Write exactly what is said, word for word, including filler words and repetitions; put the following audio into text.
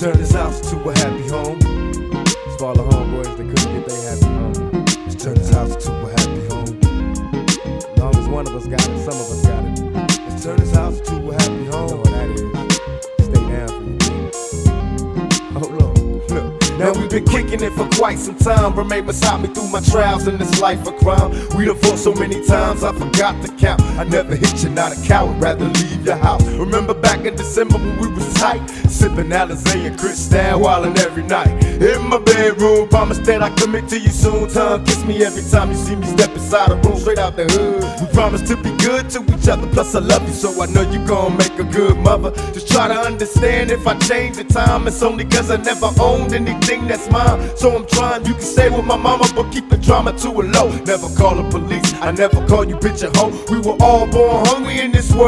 turn this house to a happy home. It's for all the homeboys that couldn't get their happy home. Let's turn this house to a happy home. As long as one of us got it, some of us got it. Let's turn this house to a happy home. You know what that is. Stay down for you. Hold on, look. Now we've been kicking it for quite some time. Remain beside me through my trials in this life of crime. We done fought so many times I forgot to count. I never hit you, not a coward, rather leave your house. Remember back in December when we was tight, sipping Alizé and Cristal, wildin' every night. In my bedroom, promise that I commit to you soon. Tongue kiss me every time you see me step inside a room, straight out the hood. We promise to be good to each other, plus I love you, so I know you gon' make a good mother. Just try to understand if I change the time, it's only cause I never owned anything that's mine. So I'm trying, you can stay with my mama, but keep the drama to a low. Never call the police, I never call you bitch a hoe. We were all born hungry in this world.